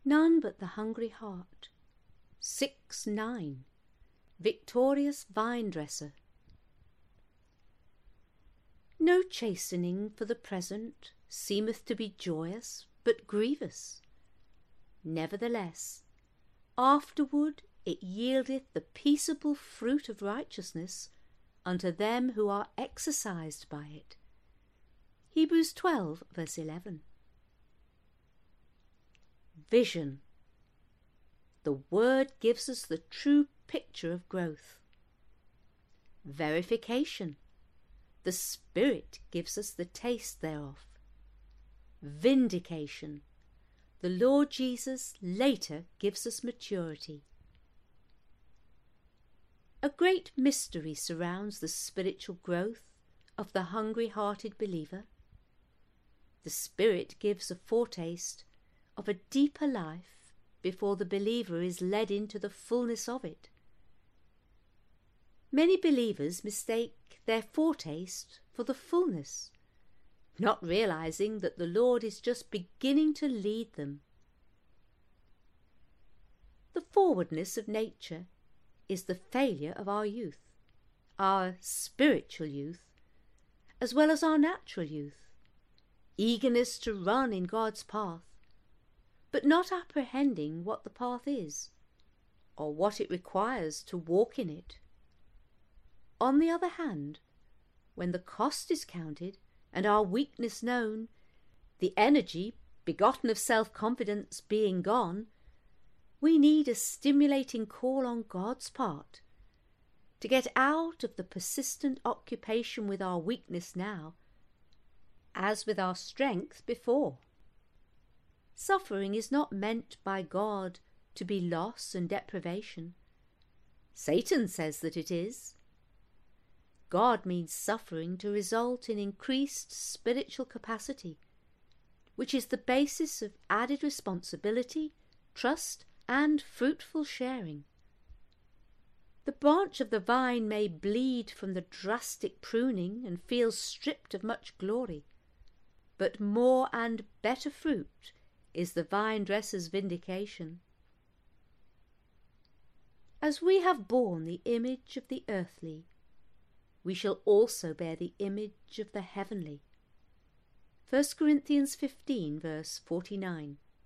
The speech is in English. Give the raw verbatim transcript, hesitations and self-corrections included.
None but the hungry heart. six nine. Victorious vine-dresser. No chastening for the present seemeth to be joyous, but grievous. Nevertheless, afterward it yieldeth the peaceable fruit of righteousness unto them who are exercised by it. Hebrews twelve, verse eleven. Vision. The word gives us the true picture of growth. Verification. The Spirit gives us the taste thereof. Vindication. The Lord Jesus later gives us maturity. A great mystery surrounds the spiritual growth of the hungry-hearted believer. The Spirit gives a foretaste of a deeper life before the believer is led into the fullness of it. Many believers mistake their foretaste for the fullness, not realizing that the Lord is just beginning to lead them. The forwardness of nature is the failure of our youth, our spiritual youth, as well as our natural youth. Eagerness to run in God's path, but not apprehending what the path is, or what it requires to walk in it. On the other hand, when the cost is counted and our weakness known, the energy begotten of self-confidence being gone, we need a stimulating call on God's part to get out of the persistent occupation with our weakness now, as with our strength before. Suffering is not meant by God to be loss and deprivation. Satan says that it is. God means suffering to result in increased spiritual capacity, which is the basis of added responsibility, trust, and fruitful sharing. The branch of the vine may bleed from the drastic pruning and feel stripped of much glory, but more and better fruit is the vine-dresser's vindication. As we have borne the image of the earthly, we shall also bear the image of the heavenly. First Corinthians fifteen, verse forty-nine.